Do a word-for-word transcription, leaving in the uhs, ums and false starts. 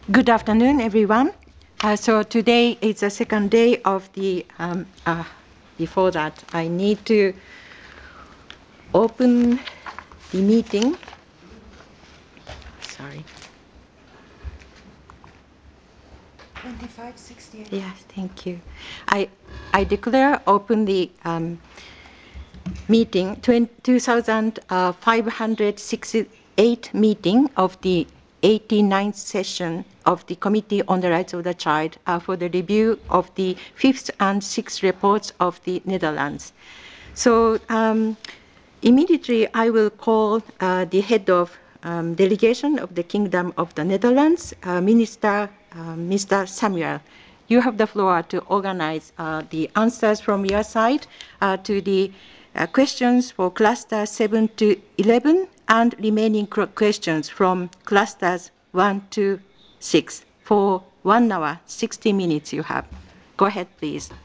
Good afternoon, everyone. Uh, so today is the second day of the, um, uh, before that, I need to open the meeting. Sorry. twenty-five sixty-eight. Yes, thank you. I, I declare open the um, meeting, two thousand five hundred sixty-eight meeting of the eighty-ninth session of the Committee on the Rights of the Child uh, for the review of the fifth and sixth reports of the Netherlands. So um, immediately I will call uh, the head of um, delegation of the Kingdom of the Netherlands, uh, Minister uh, Mister Samuel. You have the floor to organize uh, the answers from your side uh, to the uh, questions for cluster seven to eleven and remaining questions from clusters one to six for one hour, sixty minutes you have. Go ahead, please.